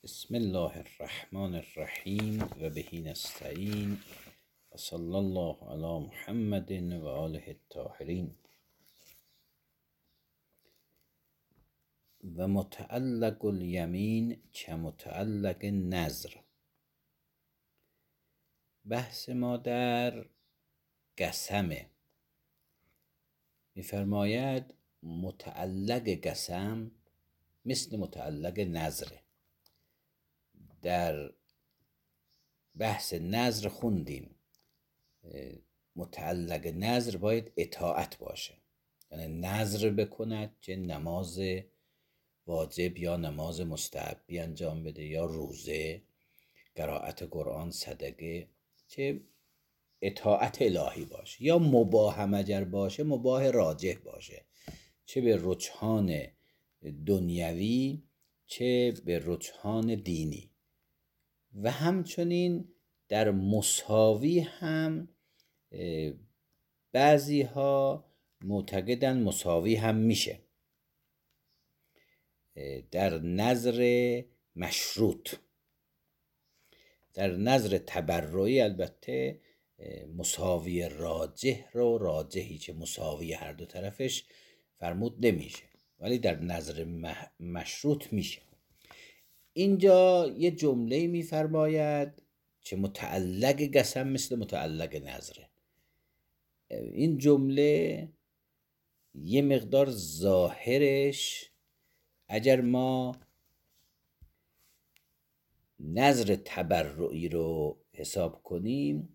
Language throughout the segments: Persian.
بسم الله الرحمن الرحیم و بهی نستعین و صلی الله علی محمد و آله الطاهرین. و متعلق الیمین کمتعلق نذر. بحث ما در قسمه. میفرماید متعلق قسم مثل متعلق نذره. در بحث نذر خوندیم متعلق نذر باید اطاعت باشه، یعنی نذر بکند که نماز واجب یا نماز مستحبی انجام بده یا روزه، قرائت قرآن، صدقه، که اطاعت الهی باشه. یا مباح هم اگر باشه مباح راجح باشه، چه به رجحان دنیوی چه به رجحان دینی. و همچنین در مساوی هم بعضی ها معتقدن مساوی هم میشه. در نذر مشروط، در نذر تبرعی البته مساوی راجح رو، راجحی که مساوی هر دو طرفش فرمود نمیشه، ولی در نذر مشروط میشه. اینجا یه جمله میفرماید که متعلق قسم مثل متعلق نذره. این جمله یه مقدار ظاهرش اگر ما نذر تبرعی رو حساب کنیم،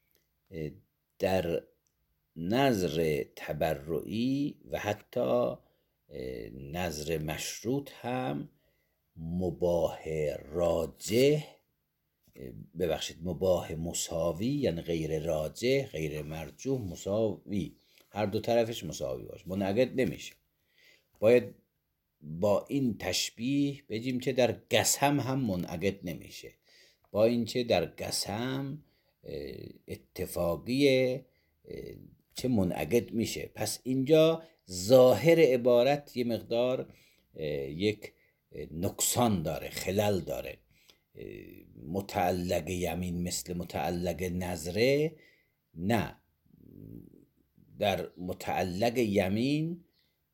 در نذر تبرعی و حتی نذر مشروط هم مباح راجح، مباح مساوی، یعنی غیر راجح غیر مرجوح مساوی، هر دو طرفش مساوی باشه، منعقد نمیشه. باید با این تشبیه بگیم که در قسم هم منعقد نمیشه، با اینکه در قسم اتفاقیه چه منعقد میشه. پس اینجا ظاهر عبارت یه مقدار یک نقصان داره، خلل داره. متعلق یمین مثل متعلق نذره، نه، در متعلق یمین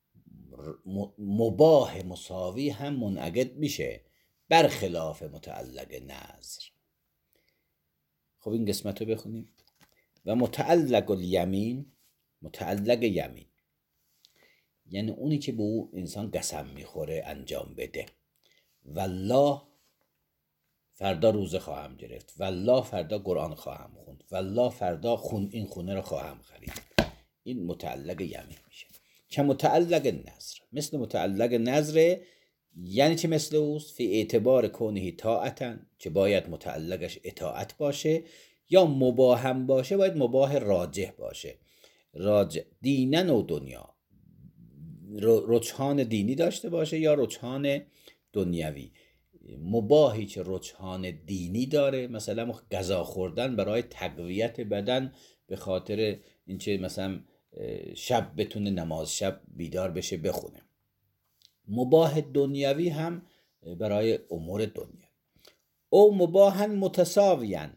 مباح مساوی هم منعقد میشه برخلاف متعلق نذر. خب این قسمت رو بخونیم. و متعلق الیمین، متعلق یمین یعنی اونی که به اون انسان قسم میخوره انجام بده. والله فردا روزه خواهم گرفت، والله فردا قرآن خواهم خوند، والله فردا این خونه رو خواهم خرید، این متعلق یمین میشه. که متعلق نذر مثل متعلق نذر، یعنی چه مثل اوست؟ فی اعتبار کونه طاعتا، که باید متعلقش اطاعت باشه، یا مباح هم باشه باید مباح راجح باشه. راجح دینن و دنیا، رجحان دینی داشته باشه یا رجحان دنیوی. مباحی که رجحان دینی داره، مثلا غذا خوردن برای تقویت بدن به خاطر اینکه مثلا شب بتونه نماز شب بیدار بشه بخونه. مباح دنیوی هم برای امور دنیا. او مباحا متساویان.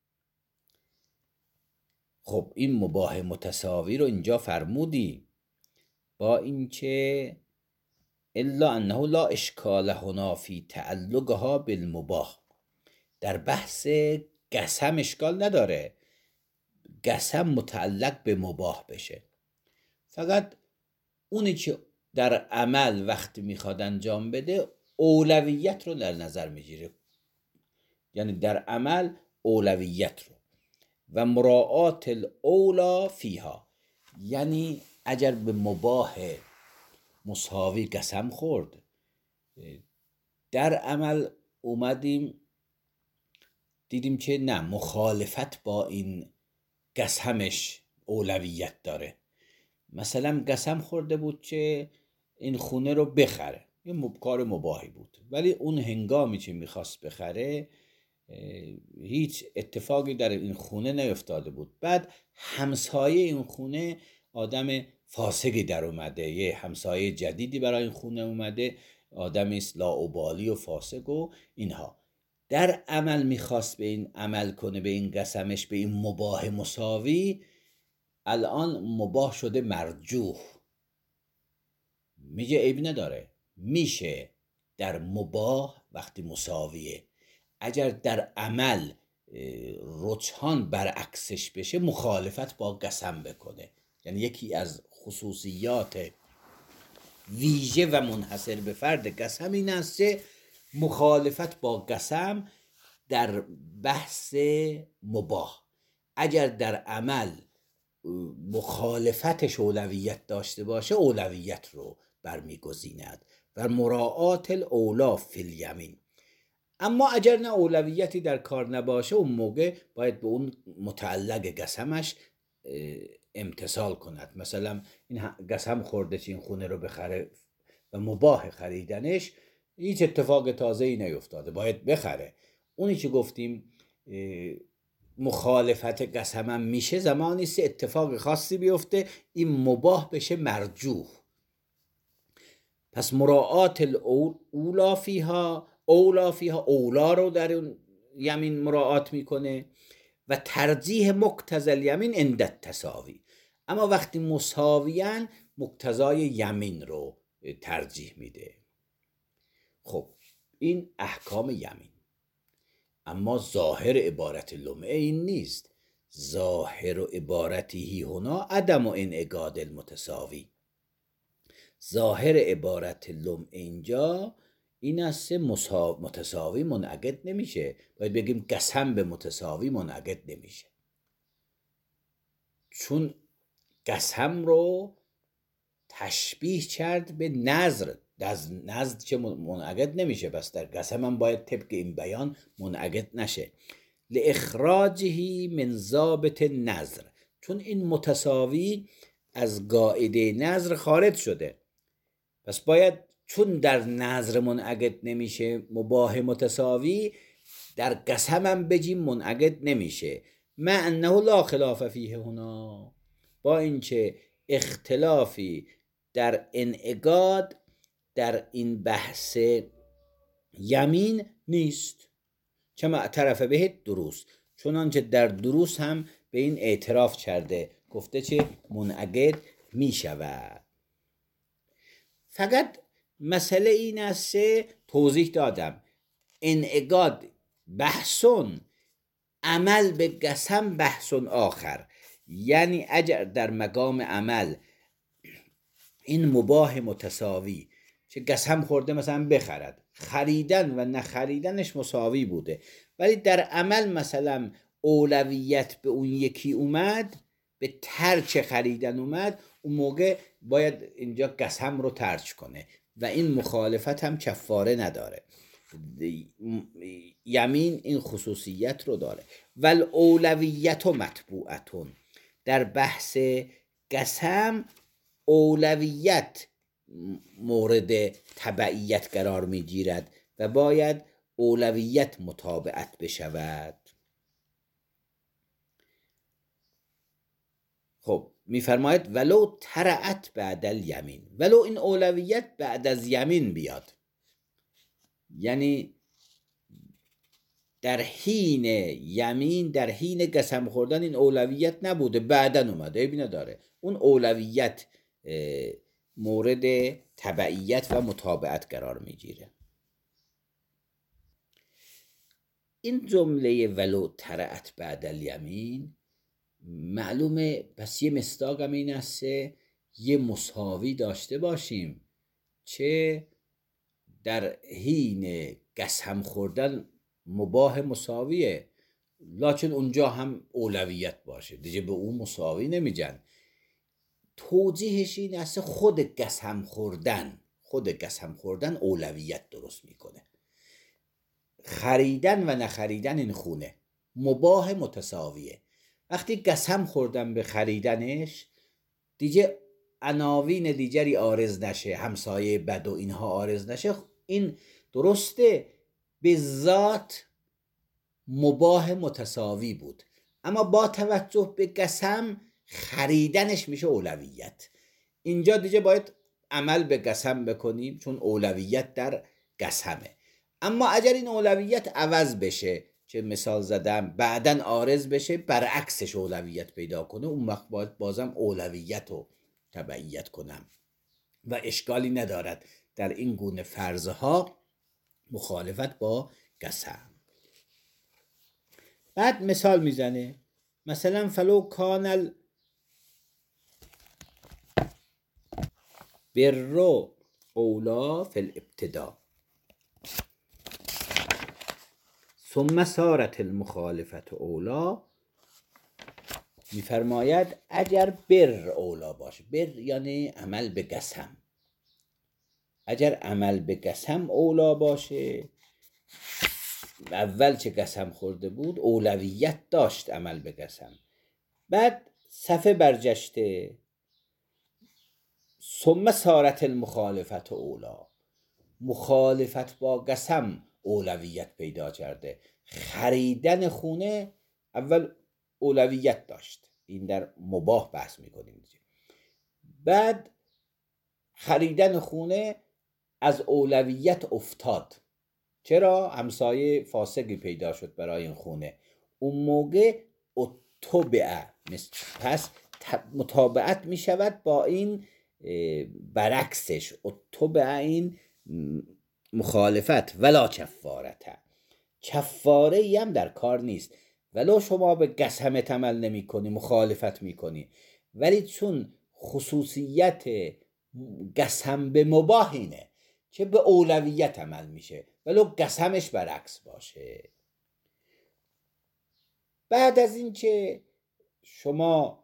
خب این مباح متساوی رو اینجا فرمودی، با اینکه الا انه لا اشکال هنا فی تعلقها بالمباح. در بحث قسم اشکال نداره قسم متعلق به مباح بشه، فقط اونی که در عمل وقتی میخواد انجام بده اولویت رو در نظر میگیره، یعنی در عمل اولویت رو. و مراعات الاولا فیها، یعنی اگر به مباح مساوی قسم خورد، در عمل اومدیم دیدیم که نه، مخالفت با این قسمش اولویت داره. مثلا قسم خورده بود که این خونه رو بخره، یه کار مباحی بود، ولی اون هنگامی که میخواست بخره هیچ اتفاقی در این خونه نیفتاده بود. بعد همسایه این خونه آدم فاسقی در اومده، یه همسایه جدیدی برای این خونه اومده، آدمی است لاابالی و فاسق و اینها. در عمل میخواست به این عمل کنه، به این قسمش، به این مباح مساوی، الان مباح شده مرجوح. میگه عیب نداره، میشه در مباح وقتی مساویه، اگر در عمل رجحان برعکسش بشه مخالفت با قسم بکنه. یعنی یکی از خصوصیات ویژه و منحصر به فرد قسم این است که مخالفت با قسم در بحث مباح، اگر در عمل مخالفتش اولویت داشته باشه اولویت رو برمیگزیند و مراعات الاولی فی الیمین. اما اگر نه اولویتی در کار نباشه اون موقع باید به اون متعلق قسمش امتثال کند. مثلا این قسم خورده این خونه رو بخره و مباح خریدنش، هیچ اتفاق تازه‌ای نیفتاده، باید بخره. اونی که گفتیم مخالفت قسمم میشه زمانی سه اتفاق خاصی بیفته این مباح بشه مرجوح. پس مراعات الاولا فیها، اولا رو در اون یمین مراعات میکنه و ترجیح مقتضی الیمین عند التساوی. اما وقتی مساویان مقتضای یمین رو ترجیح میده. خب این احکام یمین. اما ظاهر عبارت لمعه این نیست. ظاهر عبارتی هنا عدم و انعقاد المتساوی. ظاهر عبارت لمعه اینجا این است متساوی منعقد نمیشه. باید بگیم قسم به متساوی منعقد نمیشه، چون قسم رو تشبیه کرد به نذر. نذر چه منعقد نمیشه، پس در قسم هم باید طبق این بیان منعقد نشه. لاخراجه من ضابط نذر، چون این متساوی از قاعده نذر خارج شده، پس باید چون در نذر منعقد نمیشه مباح متساوی، در قسم هم بگیم منعقد نمیشه. مع انه لا خلاف فیه هنا، با اینکه اختلافی در انعقاد در این بحث یمین نیست. چما اعترف به دروس، چنانچه در دروس هم به این اعتراف کرده، گفته چه منعقد می شود. فقط مسئله این است، توضیح دادم، انعقاد بحثون، عمل به قسم بحثون آخر. یعنی اگر در مقام عمل این مباح متساوی چه قسم خورده مثلا بخرد، خریدن و نخریدنش مساوی بوده، ولی در عمل مثلا اولویت به اون یکی اومد، به ترک خریدن اومد، اون موقع باید اینجا قسم رو ترک کنه و این مخالفت هم کفاره نداره. یمین این خصوصیت رو داره. ول اولویت و مطبوعتون، در بحث قسم اولویت مورد تبعیت قرار می گیرد و باید اولویت متابعت بشود. خب میفرماید ولو ترعت بعد الیمین، ولو این اولویت بعد از یمین بیاد، یعنی در حین یمین، در حین قسم خوردن این اولویت نبوده، بعدن اومده، عیبی نداره، اون اولویت مورد تبعیت و متابعت قرار میگیره. این جمله ولو ترعت بعد الیمین معلومه، پس یه مصداق هم این است یه مساوی داشته باشیم، چه در حین قسم خوردن مباح مساویه، لکن اونجا هم اولویت باشه، دیگه به اون مساوی نمیگن. توجیهش این است خود قسم خوردن اولویت درست میکنه. خریدن و نخریدن این خونه مباح متساویه، وقتی قسم خوردن به خریدنش دیگه عناوین دیگری عارض نشه، همسایه بد و اینها عارض نشه، این درسته به ذات مباح متساوی بود، اما با توجه به قسم خریدنش میشه اولویت. اینجا دیگه باید عمل به قسم بکنیم، چون اولویت در قسمه. اما اگر این اولویت عوض بشه، چه مثال زدم، بعداً عارض بشه برعکسش اولویت پیدا کنه، اون وقت باید بازم اولویت رو تبعیت کنم و اشکالی ندارد در این گونه فرضها مخالفت با قسم. بعد مثال میزنه، مثلا فلو کان البر اولا فی الابتدا ثم صارت المخالفت اولا. میفرماید اگر بر اولا باشه، بر یعنی عمل به قسم، اگر عمل به قسم اولا باشه، اول چه قسم خورده بود اولویت داشت عمل به قسم، بعد صفحه برجشته ثم صارت المخالفت اولا، مخالفت با قسم اولویت پیدا کرده. خریدن خونه اول اولویت داشت، این در مباح بحث میکنیم. بعد خریدن خونه از اولویت افتاد. چرا؟ همسایه فاسقی پیدا شد برای این خونه. اون موقع اتبعه، پس متابعت می شود با این برعکسش، اتبعه این مخالفت ولا کفارته، کفاره ای هم در کار نیست. ولو شما به قسمت عمل نمی کنی، مخالفت می کنی، ولی چون خصوصیت قسم به مباح اینه که به اولویت عمل میشه ولو قسمش برعکس باشه. بعد از این که شما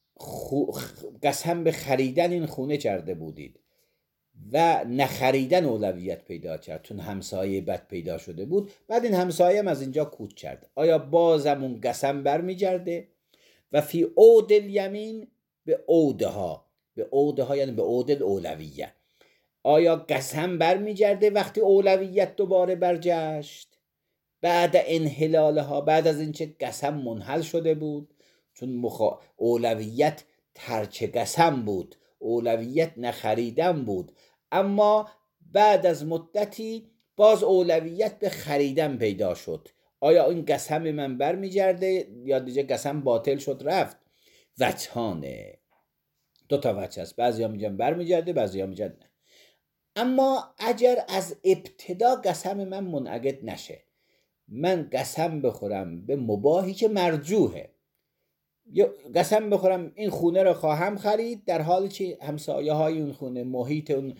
قسم به خریدن این خونه کرده بودید و نخریدن اولویت پیدا کرد چون همسایه بد پیدا شده بود، بعد این همسایه هم از اینجا کوچ کرد، آیا بازم اون قسم برمیگرده؟ و فی عود الیمین به عودها، به عودها یعنی به عود الاولویه، آیا قسم برمیگرده وقتی اولویت دوباره برگشت بعد انحلالها، بعد از اینکه قسم منحل شده بود، چون اولویت ترک قسم بود، اولویت نخریدن بود، اما بعد از مدتی باز اولویت به خریدن پیدا شد، آیا این قسم من برمیگرده یا دیگه قسم باطل شد رفت؟ وجهانه، دو تا وجه است، بعضی ها میگن برمیگرده، بعضی ها میگن نه. اما اگر از ابتدا قسم من منعقد نشه، من قسم بخورم به مباحی که مرجوحه، یا قسم بخورم این خونه رو خواهم خرید در حالی که همسایه های اون خونه، محیط اون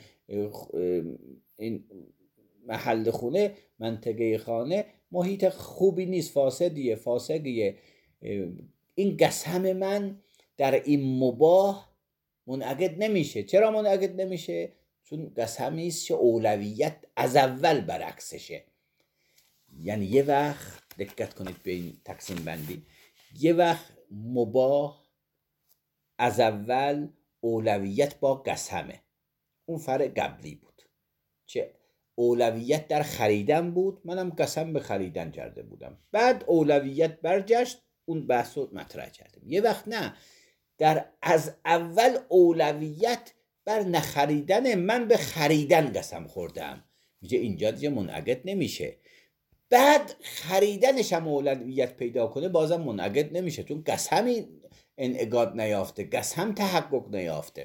این محل خونه، منطقه خانه محیط خوبی نیست، فاسدیه، این قسم من در این مباح منعقد نمیشه. چرا منعقد نمیشه؟ چون قسمی است که اولویت از اول برعکسشه. یعنی یه وقت دقت کنید به این تقسیم بندی، یه وقت مباح از اول اولویت با قسمه، اون فرق قبلی بود، چه اولویت در خریدن بود، منم قسم به خریدن کرده بودم، بعد اولویت برگشت، اون بحث رو مطرح کردیم. یه وقت نه، در از اول اولویت بر نخریدن، من به خریدن قسم خوردم، میگه اینجا دیگه منعقد نمیشه. بعد خریدنش هم اولویت پیدا کنه بازم منعقد نمیشه، چون قسمی انعقاد نیافته، قسم تحقق نیافته.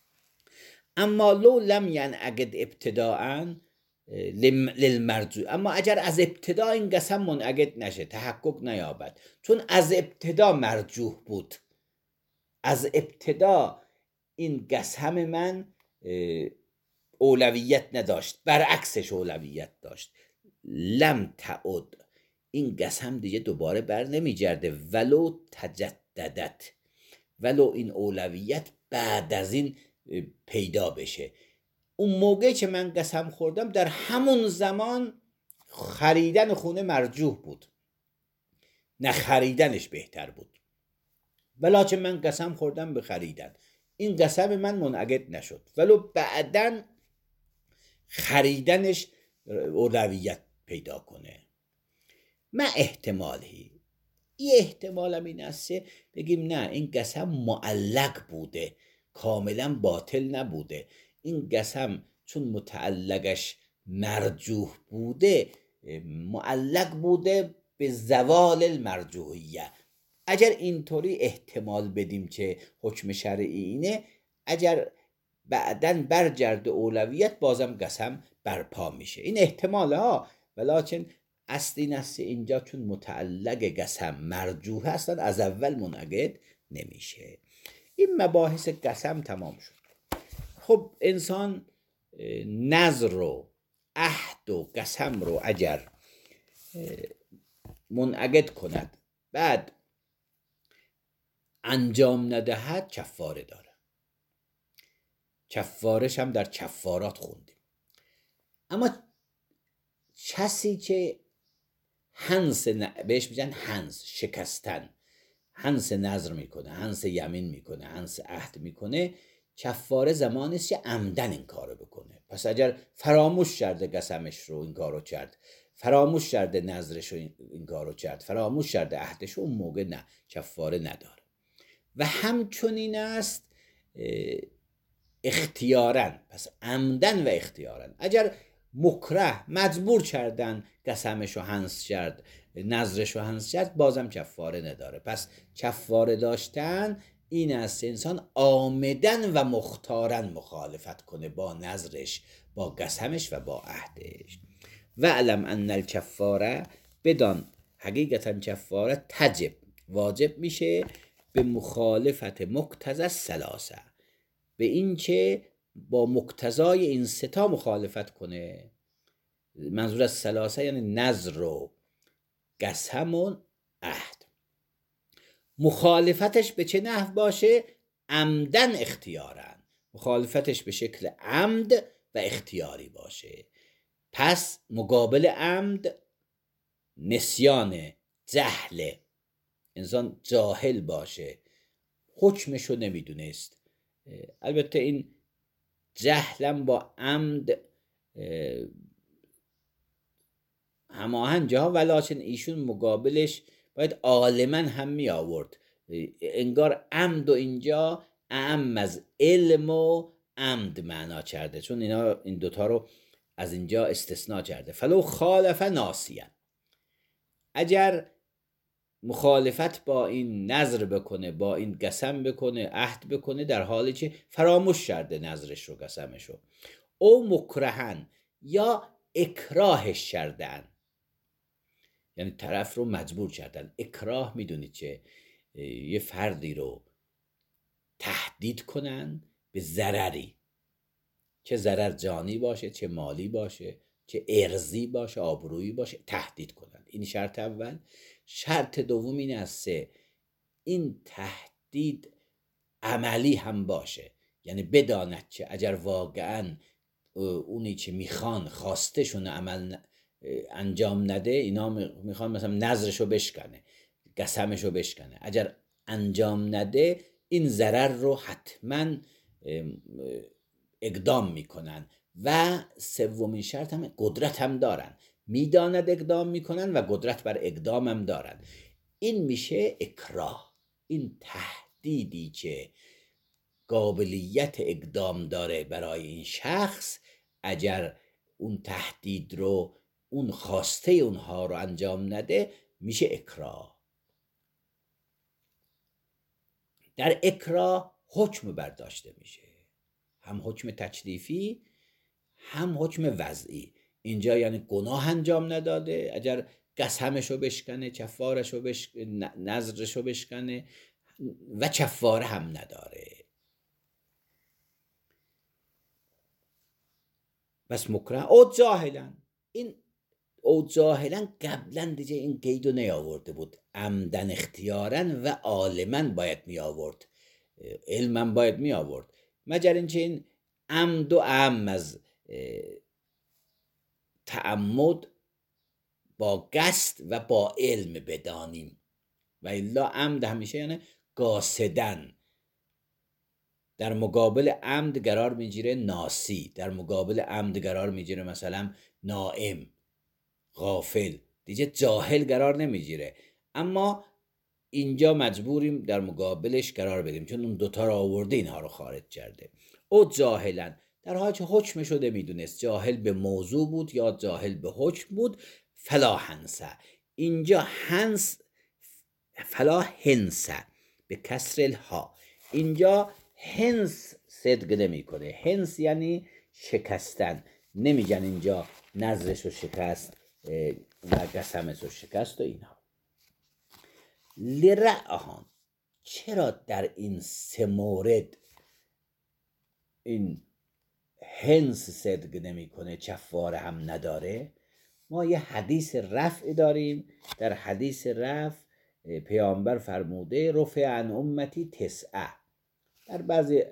اما لو لم ینعقد ابتداءً للمرجوح، اما اگر از ابتدا این قسم منعقد نشه، تحقق نیابد، چون از ابتدا مرجوح بود، از ابتدا این قسم من اولویت نداشت، برعکسش اولویت داشت، لم تعد، این قسم دیگه دوباره بر نمیگرده، ولو تجددت، ولو این اولویت بعد از این پیدا بشه. اون موقع که من قسم خوردم در همون زمان خریدن خونه مرجوح بود، نه خریدنش بهتر بود، ولی من قسم خوردم به خریدن، این قسم من منعقد نشد، ولو بعداً خریدنش اولویت پیدا کنه. ما احتمالی، یه احتمال هم این است بگیم نه، این قسم معلق بوده، کاملا باطل نبوده، این قسم چون متعلقش مرجوح بوده معلق بوده به زوال المرجوحیه. اگر اینطوری احتمال بدیم که حکم شرعی اینه، اگر بعدن برگرد اولویت بازم قسم برپا میشه. این احتماله ها، ولیکن اصلی نصی اینجا چون متعلق قسم مرجوح هستن از اول منعقد نمیشه. این مباحث قسم تمام شد. خب انسان نذر رو، عهد و قسم رو اگر منعقد کند بعد انجام ندهد کفاره داره. کفارش هم در کفارات خوندیم. اما کسی که هنس بهش میگن هنس، شکستن، هنس نذر میکنه، هنس یمین میکنه، هنس عهد میکنه، کفاره زمانی است که عمدن این کارو بکنه. پس اگر فراموش کرده قسمش رو این کارو کرد، فراموش کرده نذرش رو این کارو کرد، فراموش کرده عهدش رو، اون موقع نه، کفاره نداره. و همچنین است اختیارن، پس عمدن و اختیارن. اگر مکره مجبور کردن قسمش رو حنس کرد، نذرش رو حنس کرد، بازم کفاره نداره. پس کفاره داشتن این است انسان عامدن و مختارن مخالفت کنه با نذرش، با قسمش و با عهدش. و علم ان الکفاره، بدان حقیقتا کفاره تجب، واجب میشه به مخالفت مقتضی الثلاثه، به این که با مقتضای این ستا مخالفت کنه. منظور از ثلاثه یعنی نذر و قسم و عهد. مخالفتش به چه نحو باشه؟ عمدن اختیارن، مخالفتش به شکل عمد و اختیاری باشه. پس مقابل عمد نسیان، جهل، انسان جاهل باشه، حکمشو نمیدونست. البته این جهلم با عمد هماهنگه ها، ولیکن ایشون مقابلش باید عالما هم می آورد. انگار عمد و اینجا اعم از علم و عمد معنا کرده، چون این دوتا رو از اینجا استثناء کرده. فلو خالف ناسیان، اگر مخالفت با این نذر بکنه، با این قسم بکنه، عهد بکنه، در حالی که فراموش کرده نذرش رو، قسمش رو، او مکرهن، یا اکراهش کردن، یعنی طرف رو مجبور کردن. اکراه میدونید که یه فردی رو تهدید کنن به ضرری، چه ضرر جانی باشه، چه مالی باشه، چه ارضی باشه، آبرویی باشه، تهدید کنن. این شرط اول. شرط دوم این است این تهدید عملی هم باشه، یعنی بداند که اگر واقعا اونی که میخوان خواستشون عمل انجام نده، اینا میخوان مثلا نذرشو بشکنه، قسمشو بشکنه، اگر انجام نده این ضرر رو حتما اقدام میکنن. و سومین شرط هم قدرت هم دارن، میداند اقدام میکنن و قدرت بر اقدام هم دارن. این میشه اکراه. این تهدیدی که قابلیت اقدام داره برای این شخص، اگر اون تهدید رو، اون خواسته اونها رو انجام نده، میشه اکراه. در اکراه حکم برداشته میشه، هم حکم تکلیفی هم حکم وضعی. اینجا یعنی گناه انجام نداده، اگر قسمشو بشکنه، کفارشو بشکنه، نذرشو بشکنه، و کفاره هم نداره. بس مکره او جاهلن. این او جاهلن قبلا دیگه این قیدو نیاورده بود، عمدن اختیارن و عالما باید می آورد، علما باید می آورد، مگر اینکه این عمد و عم از تعمد با قصد و با علم بدانیم، و الا عمد همیشه یعنی قاصدن. در مقابل عمد قرار میگیره ناسی، در مقابل عمد قرار میگیره مثلا نائم، غافل، دیگه جاهل قرار نمیگیره. اما اینجا مجبوریم در مقابلش قرار بدیم، چون اون دوتا رو آورده اینها رو خارج کرده. او جاهلن، در حالی که حکمشو نمیدونست، جاهل به موضوع بود یا جاهل به حکم بود. فلا هنسه، اینجا هنس، فلا هنسه به کسر الها، اینجا هنس صدق نمی کنه. هنس یعنی شکستن، نمیگن اینجا نظرش رو شکست و قسمش رو شکست و اینها. لرعهان، چرا در این سه مورد این هنس صدق نمی کنه، چفاره هم نداره؟ ما یه حدیث رفع داریم. در حدیث رفع پیامبر فرموده رفع عن امتی تسعه، در بعضی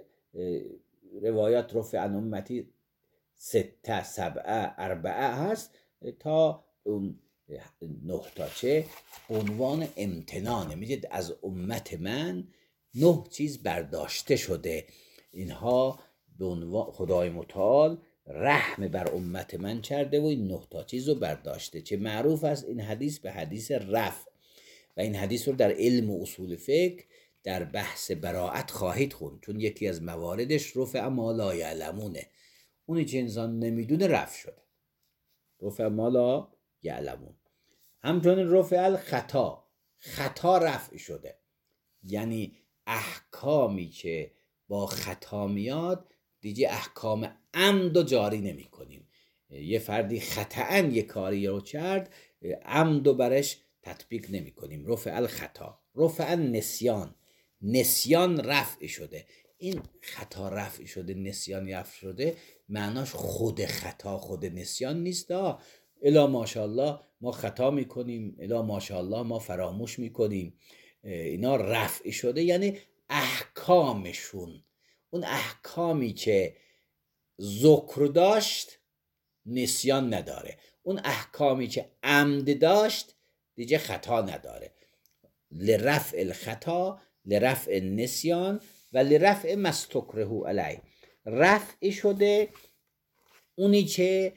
روایات رفع عن امتی سته سبعه اربعه هست تا اون 9 تا، چه عنوان امتنانه. میگه از امت من 9 چیز برداشته شده، اینها به عنوان خدای متعال رحم بر امت من کرده و این 9 تا چیز رو برداشته. چه معروف است این حدیث به حدیث رفع، و این حدیث رو در علم و اصول فقه در بحث براءت خواهید خوند، چون یکی از مواردش رفع ما لا یعلمونه، اونی که انسان نمیدونه رفع شده، رفع ما لا یعلمون. همچنین رفع الخطا، خطا رفع شده، یعنی احکامی که با خطا میاد دیگه احکام عمد و جاری نمی کنیم. یه فردی خطأً یه کاری رو کرد، عمد و برش تطبیق نمی کنیم. رفع الخطا. رفع النسیان، نسیان رفع شده. این خطا رفع شده، نسیان رفع شده، معناش خود خطا خود نسیان نیست. الا ماشاءالله ما خطا میکنیم، الا ماشاءالله ما فراموش میکنیم، اینا رفع شده یعنی احکامشون، اون احکامی که ذکر داشت نسیان نداره، اون احکامی که عمد داشت دیگه خطا نداره. لرفع الخطا، لرفع النسیان و لرفع ما استکره علیه، رفع شده اونی که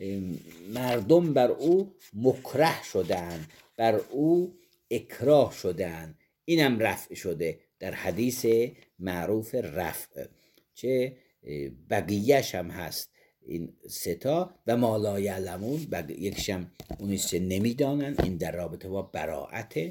مردم بر او مکره شدن، بر او اکراه شدن، اینم رفع شده در حدیث معروف رفع. چه بقیهش هم هست این سه تا، و ما لا یعلمون، یکشم اونیست که نمیدانن، این در رابطه با براءته.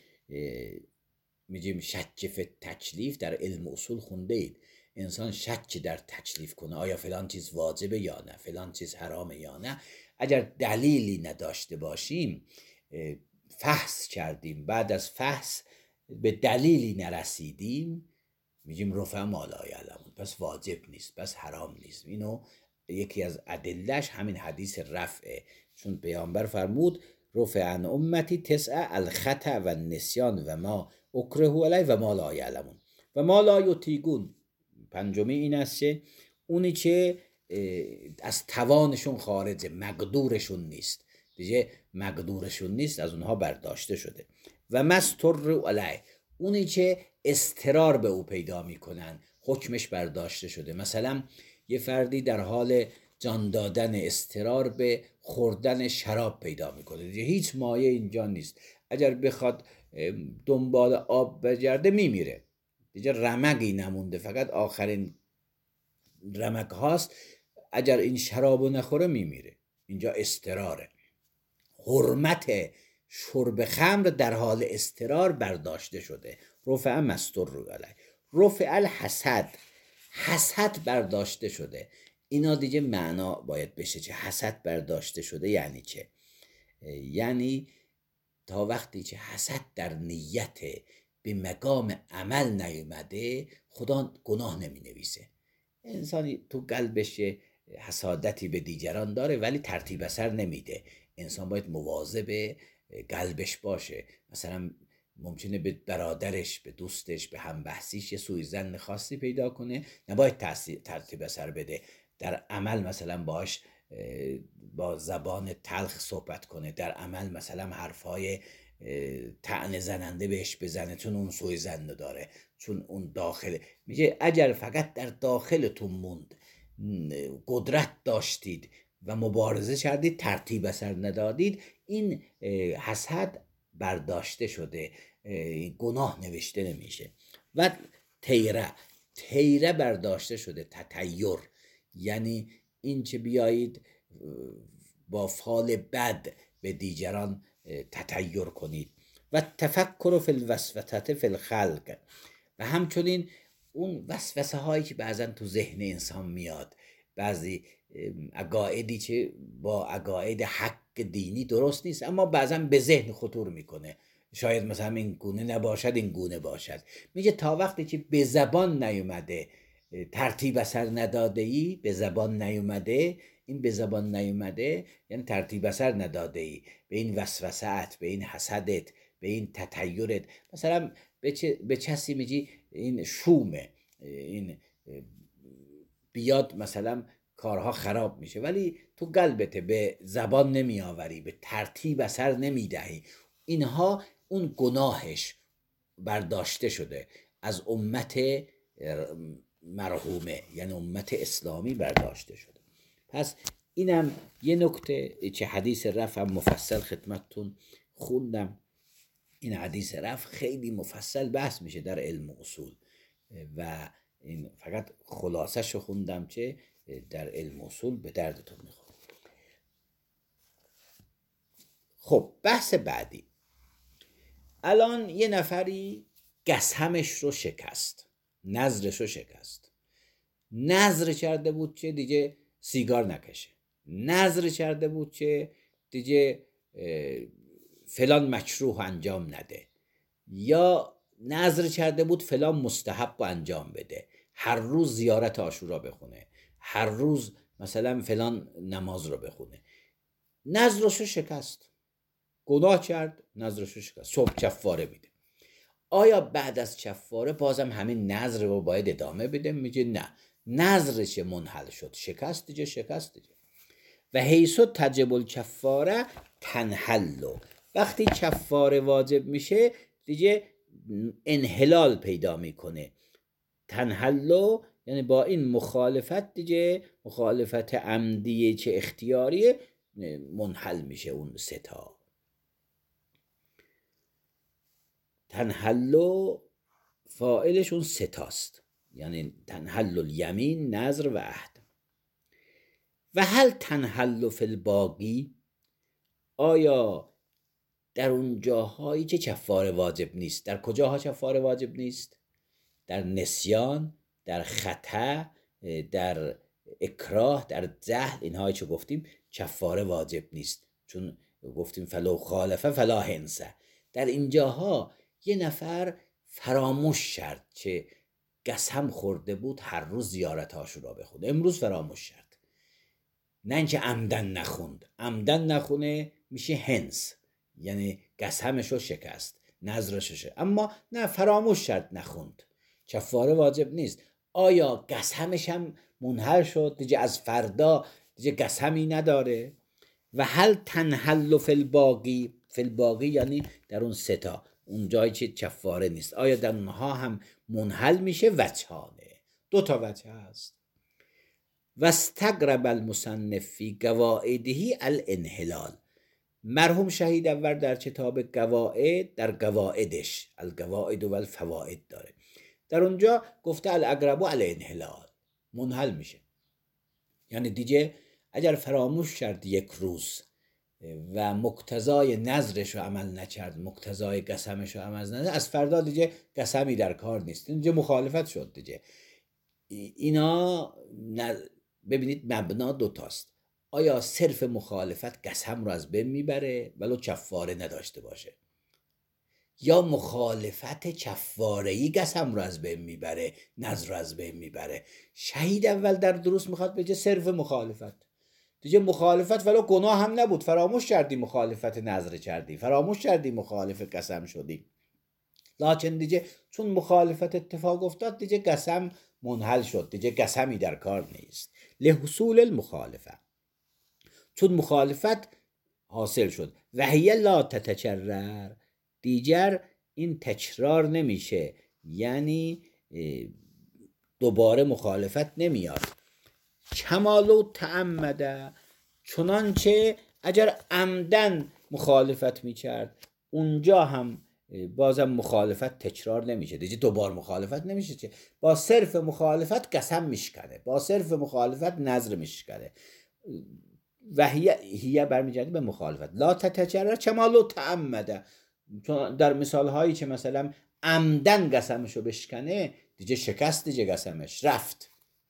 میگیم شک فی تکلیف، در علم اصول خونده اید انسان شک در تکلیف کنه، آیا فلان چیز واجبه یا نه، فلان چیز حرامه یا نه. اگر دلیلی نداشته باشیم، فحص کردیم، بعد از فحص به دلیلی نرسیدیم، میگیم رفع ما لا یعلمون، پس واجب نیست، پس حرام نیست. اینو یکی از ادلهش همین حدیث رفعه، چون پیامبر فرمود رفع عن امتی تسعه الخطأ و النسیان و ما اکره علیه و ما لا یعلمون و ما لا یطیقون. پنجمی این است که اونی که از توانشون خارجه، مقدورشون نیست، دیگه مقدورشون نیست، از اونها برداشته شده. و مستر علیه، اونی که اضطرار به او پیدا میکنن، حکمش برداشته شده. مثلا یه فردی در حال جان دادن اضطرار به خوردن شراب پیدا میکنه، دیگه هیچ مایه اینجا نیست، اگر بخواد دنبال آب بگرده میمیره، دیگه رمقی نمونده، فقط آخرین رمق هاست، اگر این شرابو نخوره میمیره. اینجا اضطراره. حرمت شرب خمر در حال اضطرار برداشته شده. رفع مستر علیه. رفع الحسد، حسد برداشته شده. اینا دیگه معنا باید بشه چه حسد برداشته شده یعنی چه؟ یعنی تا وقتی که حسد در نیت به مقام عمل نیومده، خدا گناه نمی نویسه. انسانی تو قلبش حسادتی به دیگران داره ولی ترتیب اثر نمیده. انسان باید مواظب قلبش باشه. مثلا ممکنه به برادرش، به دوستش، به همبحثیش یه سوء ظن خاصی پیدا کنه، نباید ترتیب اثر بده. در عمل مثلا باش با زبان تلخ صحبت کنه، در عمل مثلا حرفای طعنه زننده بهش بزنه، چون اون سوء ظن داره، چون اون داخل. میگه اگر فقط در داخلتون موند، قدرت داشتید و مبارزه کردید، ترتیب اثر ندادید، این حسد برداشته شده، گناه نوشته نمیشه. و تیره برداشته شده، تطیر یعنی این که بیایید با فال بد به دیگران تطیر کنید. و تفکر فی الوسوسه فی الخلق، و همچنین اون وسوسه هایی که بعضا تو ذهن انسان میاد، بعضی عقایدی که با عقاید حق دینی درست نیست اما بعضا به ذهن خطور میکنه، شاید مثلا این گونه نباشد این گونه باشد. میگه تا وقتی که به زبان نیومده، ترتیب اثر نداده ای، به زبان نیومده، این به زبان نیومده یعنی ترتیب اثر نداده ای به این وسوسه‌ات، به این حسدت، به این تطیرت. مثلا به کسی میگی این شومه، این بیاد مثلا کارها خراب میشه، ولی تو قلبت به زبان نمی آوری، به ترتیب اثر نمی دهی، اینها اون گناهش برداشته شده از امت مرحومه، یعنی امت اسلامی برداشته شده. پس اینم یه نکته که حدیث رفع هم مفصل خدمتتون خوندم. این حدیث رفع خیلی مفصل بحث میشه در علم اصول و این فقط خلاصش رو خوندم که در علم اصول به دردتون میخوره. خب بحث بعدی، الان یه نفری قسمش رو شکست، نظرش رو شکست، نظر کرده بود که دیگه سیگار نکشه، نظر کرده بود که دیگه فلان مکروه انجام نده، یا نظر کرده بود فلان مستحب رو انجام بده، هر روز زیارت عاشورا بخونه، هر روز مثلا فلان نماز رو بخونه، نظرش رو شکست، گناه کرد، نظرش رو شکست، صبح کفاره میده. آیا بعد از کفاره بازم همین نظر رو باید ادامه بده؟ میگه نه، نظرش منحل شد، شکست دیگه، شکست دیگه. و حیث تجب الکفاره تنحل، وقتی کفاره واجب میشه دیگه انحلال پیدا میکنه. تنحل یعنی با این مخالفت دیگه، مخالفت عمدیه چه اختیاریه، منحل میشه اون ستا. تنحل فاعلش اون ستاست، یعنی تنحل الیمین، نظر و عهد. و هل تنحل فی الباقی، آیا در اون جاهایی که کفاره واجب نیست، در کجاها کفاره واجب نیست؟ در نسیان، در خطا، در اکراه، در جهل، اینهایی که گفتیم کفاره واجب نیست، چون گفتیم فلو خالفه فلا هنسه. در این جاها یه نفر فراموش کرد که قسم خورده بود هر روز زیارت عاشورا بخونه، امروز فراموش کرد، نه اینکه عمدن نخوند، عمدن نخونه میشه هنس، یعنی قسمش رو شکست، نظرش رو شکست، اما نه فراموش کرد نخوند، کفاره واجب نیست. آیا قسمش هم منحل شد دیگه، از فردا دیگه قسمی نداره؟ و هل تنحل فی الباقی، فی الباقی یعنی در اون ستا، اون جایی که کفاره نیست، آیا در اونها هم منحل میشه؟ وجهانه، دو تا وجه هست. و استقرب المصنف فی قواعده الانحلال، مرحوم شهید اول در کتاب قواعد، در قواعدش القواعد و الفواید داره، در اونجا گفته الاقرب الانحلال، منحل میشه، یعنی دیگه اگر فراموش کرد یک روز و مقتضای نظرش رو عمل نکرد، مقتضای قسمش رو عمل نکرد، از فردا دیگه قسمی در کار نیست، دیگه مخالفت شد دیگه. اینا ببینید مبنا دوتاست، آیا صرف مخالفت قسم رو از بین میبره ولو کفاره نداشته باشه، یا مخالفت کفاره‌ای قسم رو از بین میبره، نظر رو از بین میبره؟ شهید اول در دروس میخواد بگه صرف مخالفت دیگه، مخالفت ولو گناه هم نبود، فراموش کردی مخالفت نظر کردی، فراموش کردی مخالف قسم شدی، لکن دیگه چون مخالفت اتفاق افتاد دیگه قسم منحل شد، دیگه قسمی در کار نیست. لحصول المخالفه، چون مخالفت حاصل شد. و هی لا تتکرر، دیگر این تکرار نمیشه، یعنی دوباره مخالفت نمیاد. کمالو تعمده، چنانچه اگر عمدن مخالفت میکرد اونجا هم بازم مخالفت تکرار نمیشه دیگه، دوبار مخالفت نمیشه چه با صرف مخالفت قسم میشکنه، با صرف مخالفت نظر میشکنه و هی برمیگرده به مخالفت. لا تتجرر کما لو تعمده، چون در مثال هایی که مثلا عمدن قسمشو بشکنه دیگه شکست، دیگه قسمش رفت.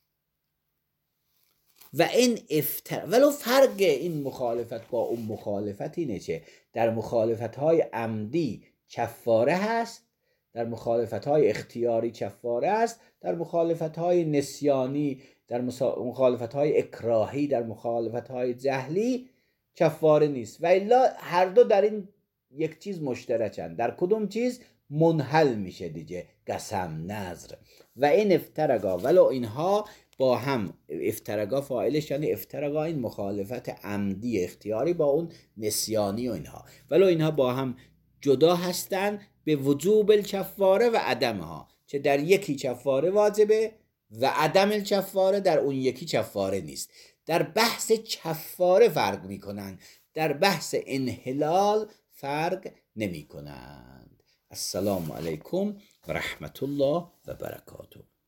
و این ولو فرق این مخالفت با اون مخالفت اینه که در مخالفت های عمدی کفاره هست، در مخالفت های اختیاری کفاره است، در مخالفت های نسیانی، در مخالفت های اکراهی، در مخالفت های جهلی کفاره نیست. و الا هر دو در این یک چیز مشترکن. در کدوم چیز؟ منحل میشه دیگه، قسم، نظر. و این افترقا ولو اینها با هم، افترقا فاعلش یعنی افترقا این مخالفت عمدی اختیاری با اون نسیانی و اینها، ولو اینها با هم جدا هستن به وجوب الکفاره و عدمها، چه در یکی کفاره واجبه و عدم الکفاره در اون یکی کفاره نیست. در بحث کفاره فرق میکنن، در بحث انحلال فرق نمیکنند. السلام علیکم و رحمت الله و برکاته.